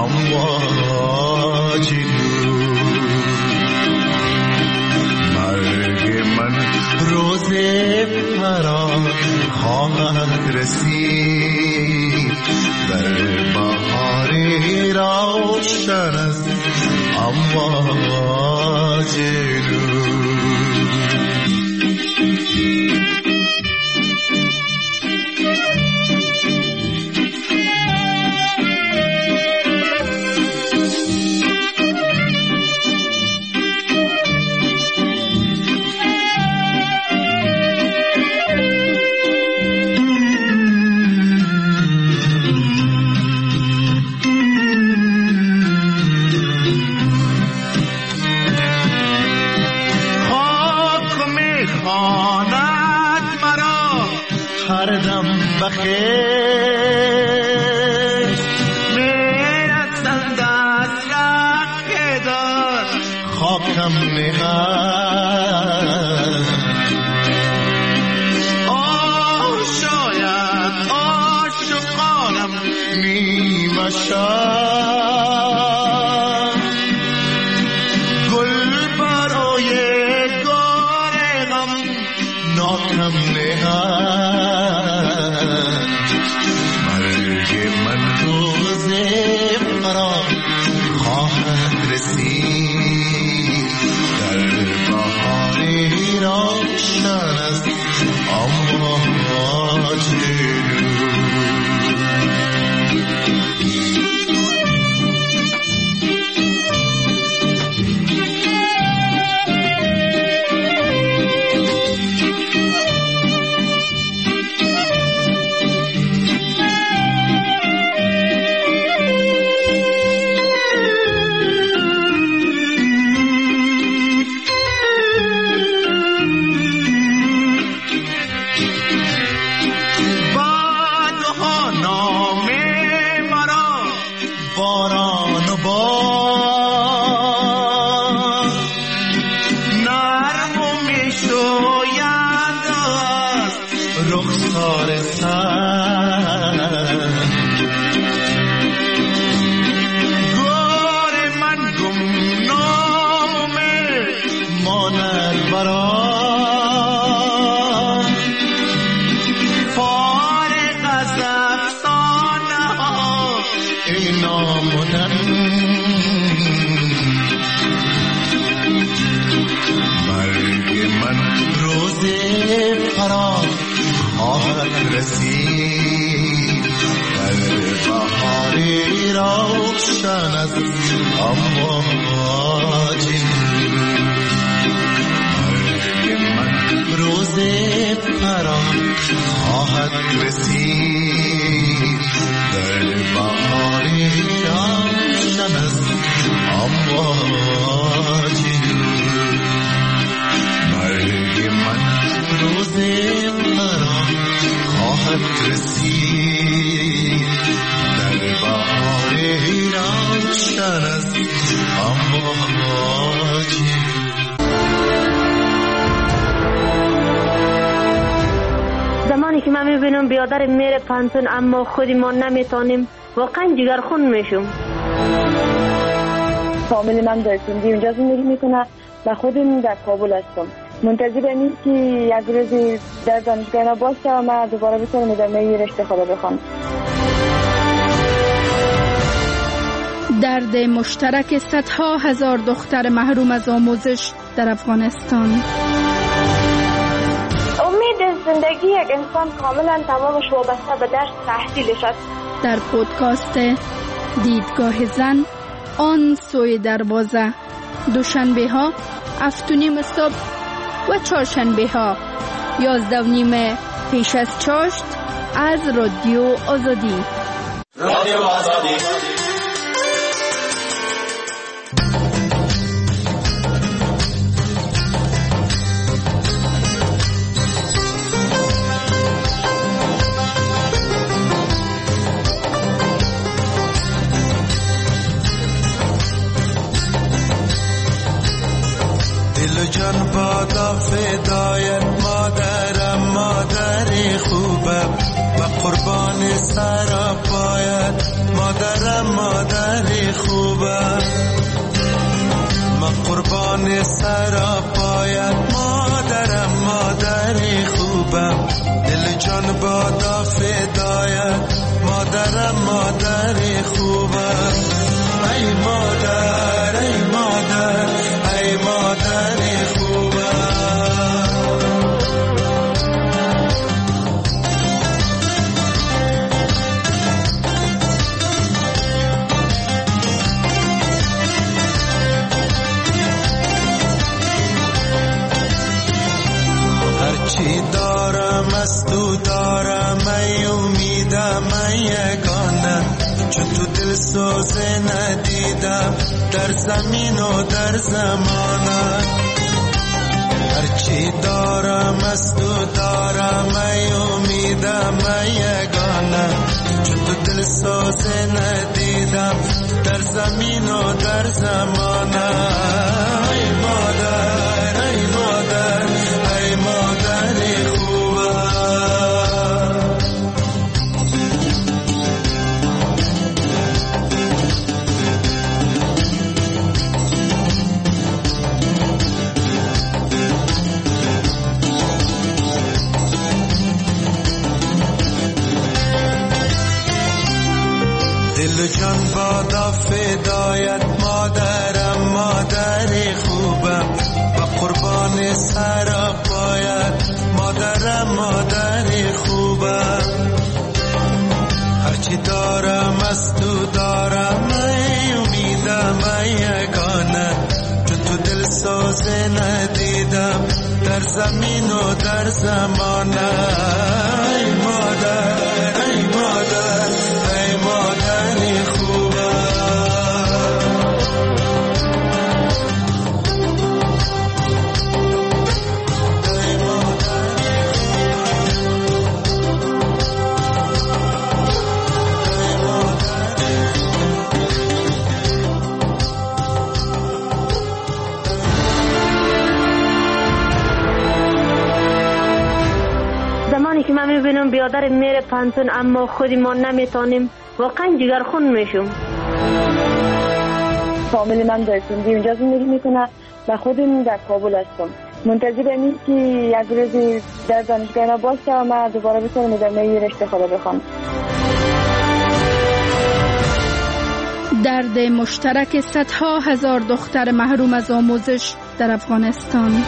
امواج نور. مرگ من روز فرار خواهد رسید، در بهار روشن است امواج نور. بخیر میرسند از راه دار خاکم نهاد. شاید عاشقانم نیمه شد، گل برای گارم ناکم نهاد. مرگ من روز فرار خواهد رسید، در بهار روشن است امواج روشن است امواج مرگ من روز فرار خواهد رسید، در بهار روشن است امواج مرگ من روز فرار خواهد رسید، در بهار روشن است امواج. زمانی که من میبینم بیادر میره پانتون اما خودی ما نمیتونیم، واقعا جگرخون میشم. فامیل من در سندی اونجا زندگی میکنه و خودم در کابل هستم. منتظر اینیم که یک روزی در دانشگاه باشه و من دوباره بتونم ادامه رشته خدا بخوام. درد مشترک صدها هزار دختر محروم از آموزش در افغانستان. امید زندگی یک انسان کاملا تمامش وابسته به درس تحصیلش است. در پودکاست دیدگاه زن آن سوی دروازه، دوشنبه ها 7:30 صبح و چهارشنبه ها 11:30 پیش از چاشت از رادیو آزادی. رادیو آزادی. جان بادا فدایت مادرم، مادر خوبم و قربان سر پایت مادرم. مادر خوبم، من قربان سر پایت مادرم، مادر خوبم، دل جان بادا فدایت مادرم، مادر خوبم. ای مادر ای مادر ای مادر خوبم. هرچی دارم از تو دارم، ای امیدم ای یگانه، چون تو دل سوزه ندیدم در زمین و در زمانه. هرچی دارم از تو دارم، ای امیدم ای یگانه، چون تو دل سوزه ندیدم در زمین و در زمانه. ای مادر ای مادر ای مادر خوبم. دل جان بادا فدایت مادرم، مادر خوبم، و قربان سر پایت مادرم، مادر خوبم. هرچی دارم از تو دارم، ای امیدم ای یگانه، چون تو دل سوزه ندیدم در زمین و در زمانه. ای مادر ای مادر ای مادر خوبم. زمانی که من میبینم بیادر میره پانتون اما خودی ما نمیتونیم، واقعا جگرخون میشم. فامیل من در سندی اونجا زندگی میکنه و خودم در کابل هستم. منتظرم این که یک روزی در دانشگاه اینا باشه و من دوباره بتونم ادامه رشته خدا بخوام. درد مشترک صدها هزار دختر محروم از آموزش در افغانستان.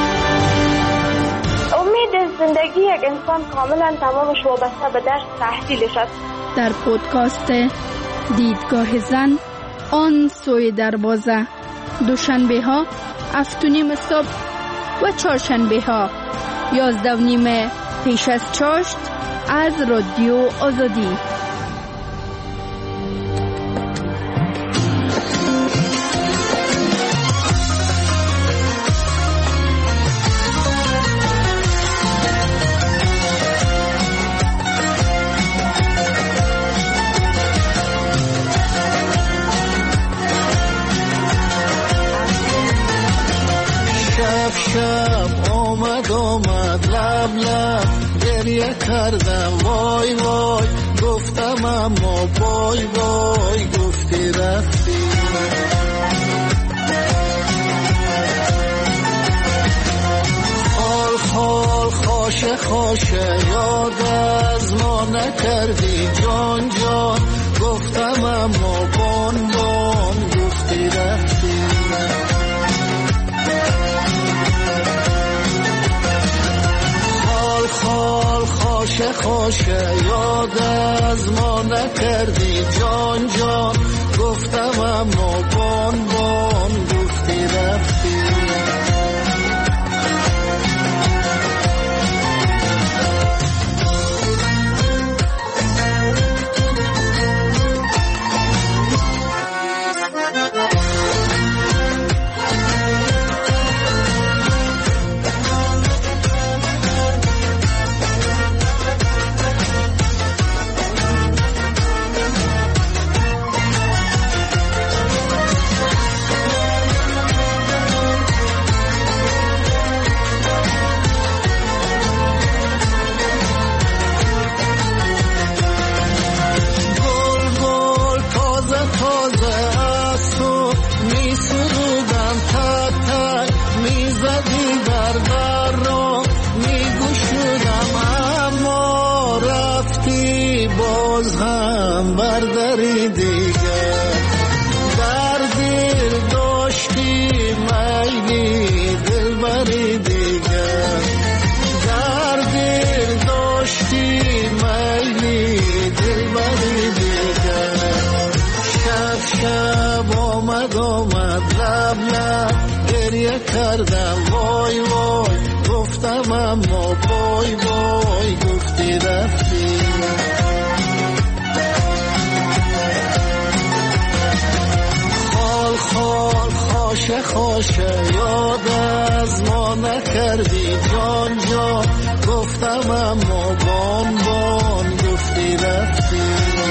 امید زندگی یک انسان کاملا تمامش وابسته به درس تحصیلش است. در پودکاست دیدگاه زن، آن سوی دروازه، دوشنبه ها 7:30 صبح و چهارشنبه ها 11:30 پیش از چاشت از رادیو آزادی. شب آمد لب لب گریه کردم وای وای، گفتم اما بای بای، گفتی رفتی. خال خال خاشه خاشه یاد از ما نکردی جان جان، گفتم اما بان بان، گفتی رفتی. خال خاشه خاشه یاد از ما نکردی جان جان، گفتم اما بان بان، گفتی رفتی. شب آمد لب لب گریه کردم وای وای گفتم اما بای بای گفتی رفتی خال خال خاشه خاشه یاد از ما نکردی جان جان گفتم اما بان بان گفتی رفتی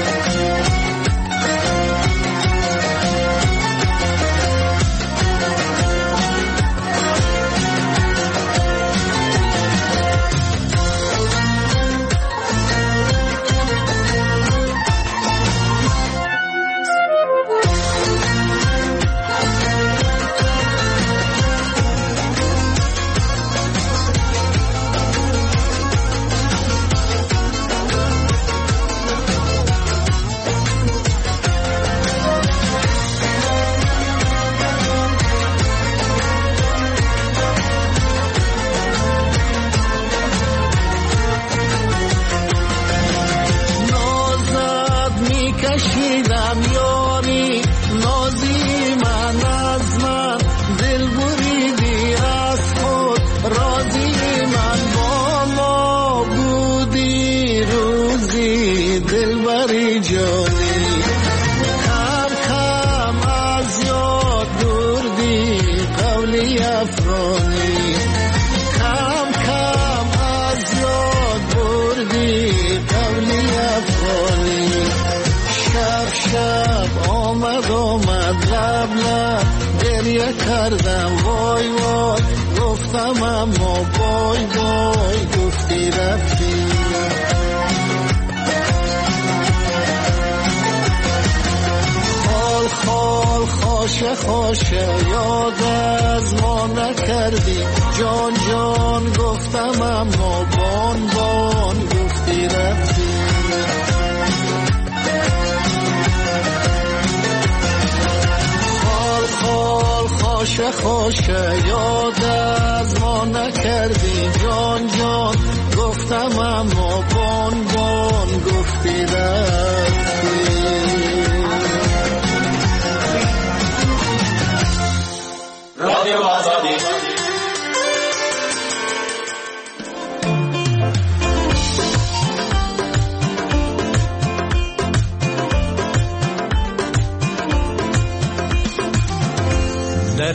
کشیدم یاری نازی من از من دل بریدی از خود راضی من با ما بودی روزی دل بری جانی کم کم از یاد بردی قولی افرانی کم کم از یاد بردی قولی افرانی شب آمد لب لب گریه کردم وای وای گفتم اما بای بای گفتی رفتی خال خال خاشه خاشه یاد از ما نکردی جان جان گفتم اما بان بان گفتی رفتی خاشه خاشه یاد از ما نکردی جان جان گفتم اما بان بان گفتی رفتی رادیو آزادی در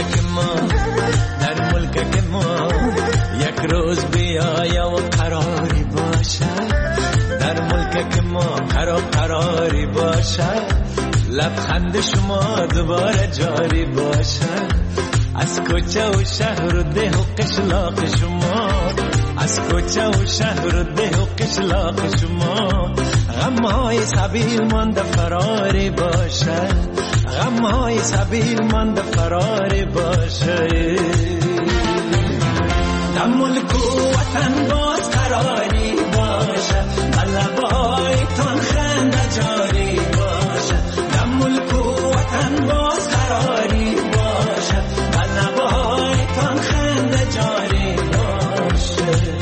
ملک ما یک روز بیایا و قراری باشه در ملک ما قراری باشه لبخند شما دوباره جاری باشه از کوچه و شهر و ده و قشلاق شما از کوچه و شهر و ده و قشلاق شما غمهای سبیل مانده فراری باشه غمهای سبیل مانده فراری باشه در ملک و وطن باز قراری باشه لبایتان خنده جاری باشه در ملک و وطن باز قراری باشه لبایتان خنده جاری باشه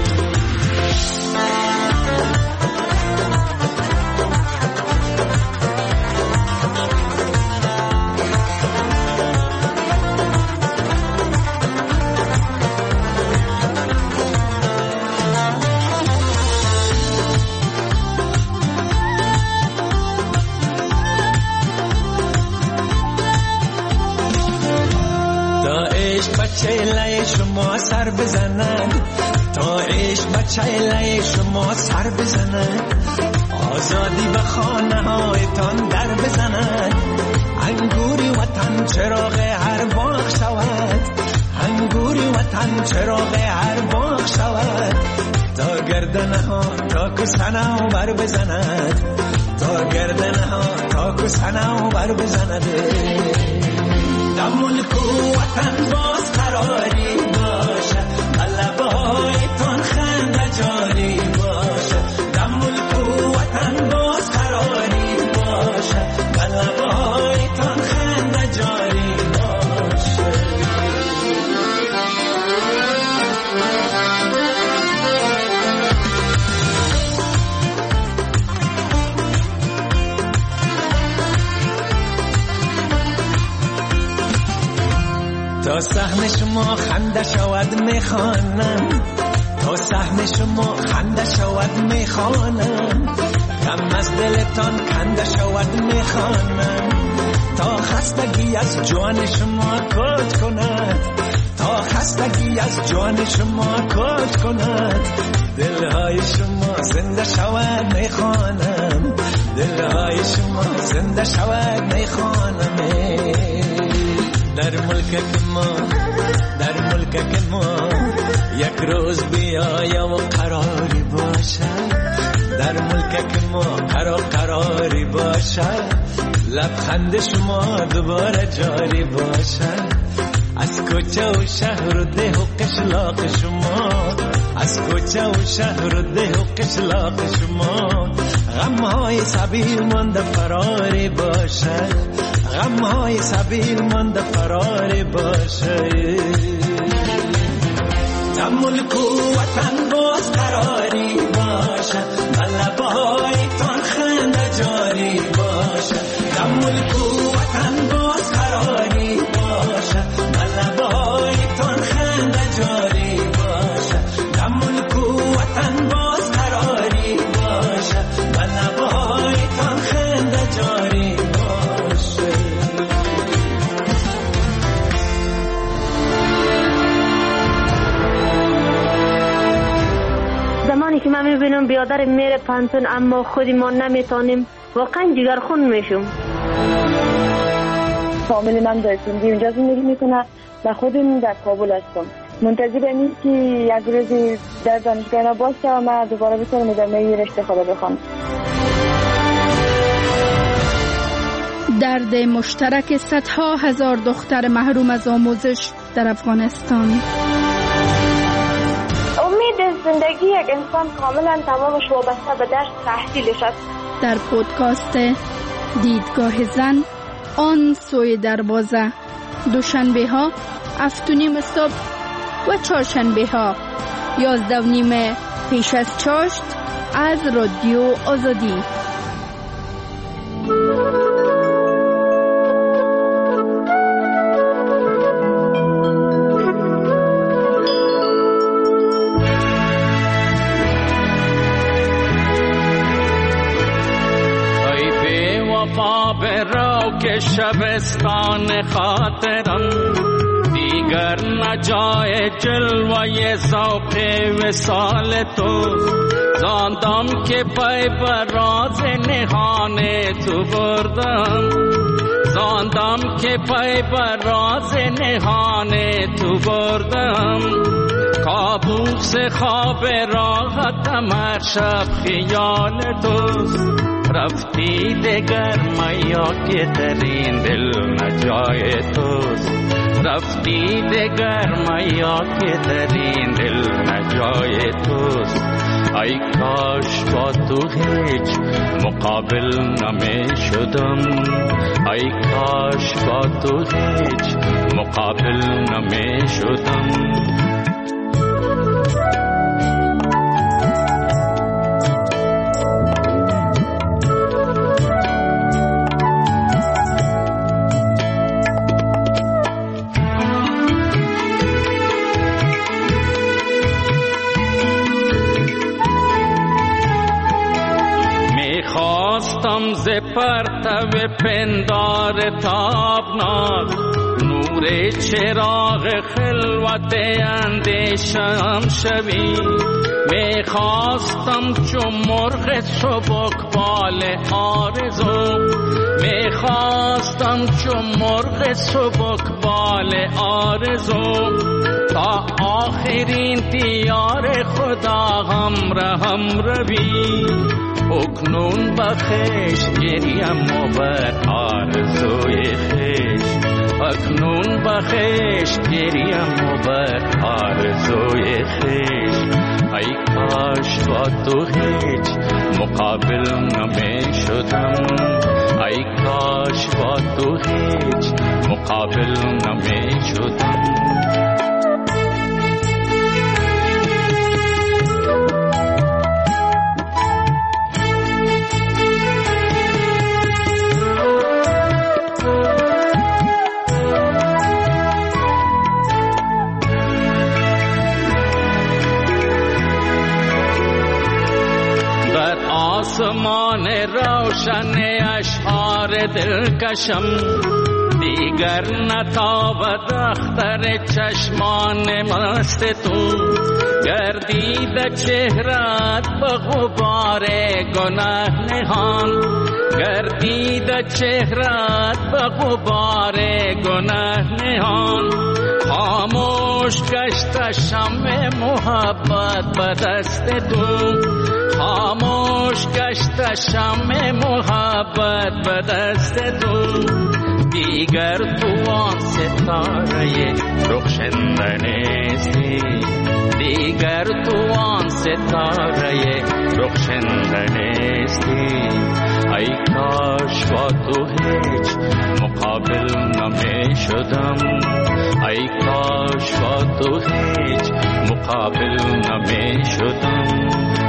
بچه شما سر بزنند تا عشق بچه شما سر بزنند آزادی به خانه هایتان در بزنند انگوری وطن چراغ هر باغ شود انگوری وطن چراغ هر باغ شود تا گردنه ها تا کسنه ها بر بزند تا گردنه ها تا کسنه ها بر بزند در ملک و وطن باز قراری باشه لبایتان خنده جاری باشه در ملک و وطن باز قراری باشه لبایتان خنده جاری باشه تا صحن شما خنده شود میخوانم، تا صحن شما خنده شود میخوانم، غم از دلتان کنده شود میخوانم، تا خستگی از جان شما کج کند، تا خستگی از جان شما کج کند، دلهای شما زنده شود میخوانم، دلهای شما زنده شود میخوانم. در ملک ما، در ملک ما یک روز بیایم و قراری باشد، در ملک ما قراری باشد، لبخند شما دوباره جاری باشد، از کوچه و شهر و ده و قشلاق شما، از کوچه و شهر و ده و قشلاق شما، غمهای سبیل مانده فراری باشد، غمهای سبیل مانده فراری باشد. در ملک و وطن باز قراری باشد، لبهایتان خنده جاری باشد، در ملک و وطن باز قراری باشد، لبهایتان خنده جاری باشد، در ملک و وطن باز قراری باشد، لبهایتان خنده جاری باشد. زمانی که من میبینم بیادر میره پانتون اما خودی ما نمیتونیم، واقعا جگرخون میشم. فامیل من در سندی اونجا زندگی میکنه و خودم در کابل هستم. منتظر اینم که یک روزی در دانشگاه باشه و من دوباره بتونم ادامه رشته خود بخوام. درد مشترک صدها هزار دختر محروم از آموزش در افغانستان. امید زندگی یک انسان کاملا تمامش وابسته به درس تحصیلش است. در پودکاست دیدگاه زن آن سوی دروازه، دوشنبه ها 7:30 صبح و چهارشنبه ها 11:30 پیش از چاشت از رادیو آزادی. که شبستان خاطرم دیگر نجای جلوه ذوق وصال تو، زاندم که پای بر راز نهان تو بردم، زاندم که پای بر راز نهان تو بردم، کابوس خواب راحتم هر شب خیال توست، رفتی دگر میا که ترین دل نجای توست، رفتی دگر میا که ترین دل نجای توست، ای کاش با تو هیچ مقابل نمی شدم، ای کاش با تو هیچ مقابل نمی شدم. خواستم ز پرتو پندار تابناک نور چراغ خلوت اندیشم شوی، می خواستم چون مرغ سبکبال آرزو، می خواستم چون مرغ سبکبال آرزو، تا آخرین دیار خدا هم روی، اکنون بخش گریم و بر آرزوی خیش، اکنون بخش گریم و بر آرزوی خیش، ای کاش با تو هیچ مقابل نمی شدم، ای کاش با تو هیچ مقابل نمی شدم. چشمان روشن اشعار دلکشم، دیگر نتابد اختر چشمان مست تو. گردید چهرت به غبار گناه نهان، گردید چهرت به غبار گناه نهان. خاموش گشت شمع محبت به دست تو، خاموش گشت شمع محبت به دست تو. دیگر تو آن ستاره رخشنده نیستی، دیگر تو آن ستاره رخشنده نیستی. ای کاش با تو هیچ مقابل نمی شدم، ای کاش با تو هیچ مقابل نمی شدم.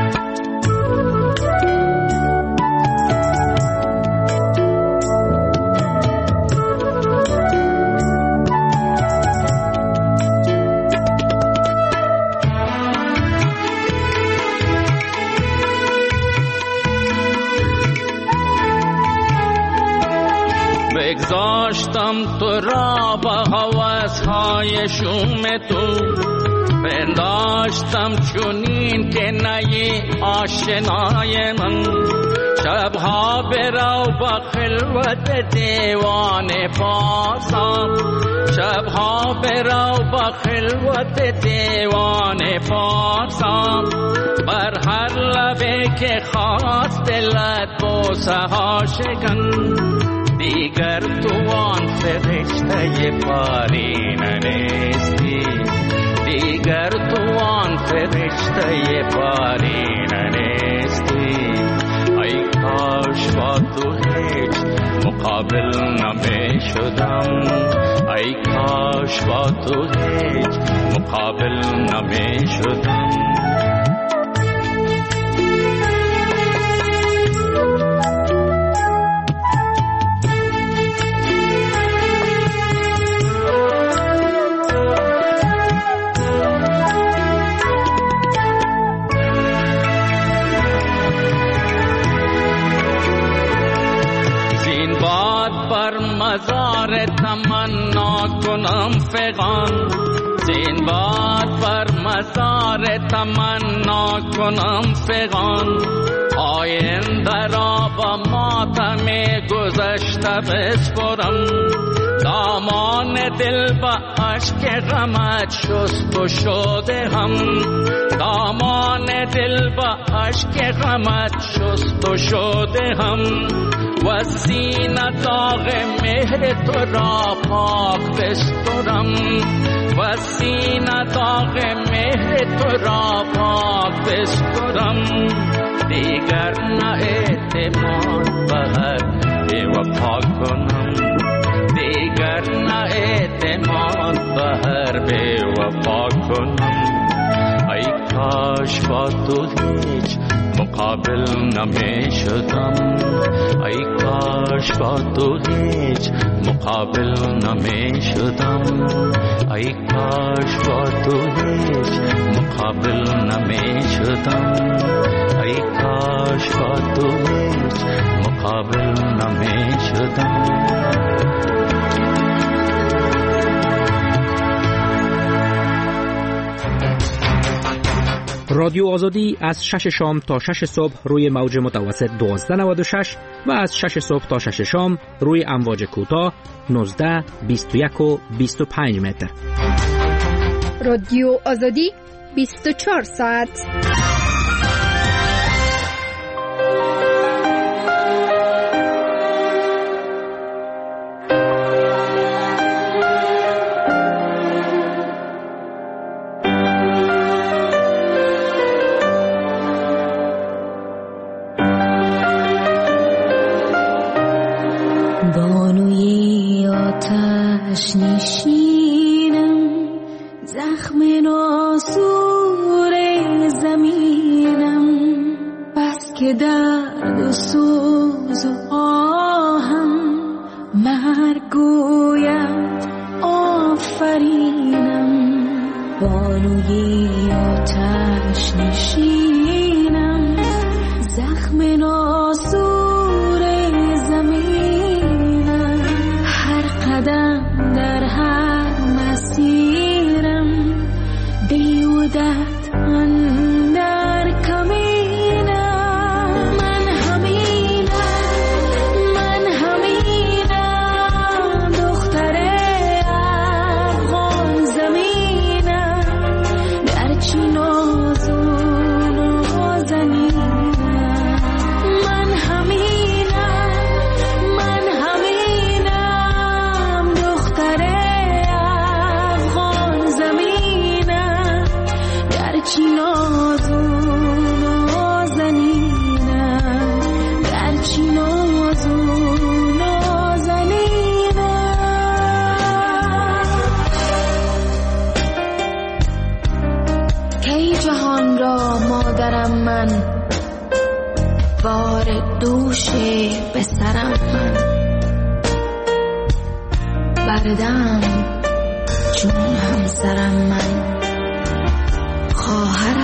بگذاشتم تو را با هوس‌های شوم تو، پنداشتم چونین که نی آشنای من. شبها برو با خلوت دیوان پارسا، شبها برو با خلوت دیوان پارسا. بر هر لبه که خواست دلت بوسه ها شکن، دیگر تو آن فرشته پارینه نیستی، دیگر تو آن فرشته پارینه نیستی. ای کاش با تو هیچ مقابل نمی شدم، ای کاش با تو هیچ مقابل نمی شدم. مزار تمنا کنم فغان، زین باد بر مزار تمنا کنم فغان. آینده را با ماتم گذشته بسپرم، دامان دل با عشق غمت شست و شده هم، دامان دل با عشق غمت شست و شده هم. و سینه داغ مهر تو را پاک بسترم، و سینه داغ مهر تو را پاک بسترم. دیگر نه اعتماد به هر بی وفا کنم، دیگر نه اعتماد به هر بی وفا کنم. ای کاش با تو هیچ مقابل نمی شدم، ای کاش با تو هیچ مقابل نمی شدم، ای کاش با تو هیچ مقابل نمی شدم، ای کاش با تو هیچ مقابل نمی شدم. رادیو آزادی از 6 شام تا 6 صبح روی موج متوسط 1296 و از 6 صبح تا 6 شام روی امواج کوتاه 19، 21 و 25 متر. رادیو آزادی 24 ساعت. بانوی آتش نشینم، زخم ناسور زمینم، بس که درد و سوز و آهم مرگ گوید آفرینم. بانوی آتش نشینم، زخم ناسور بردم چون همسرم من خواهرم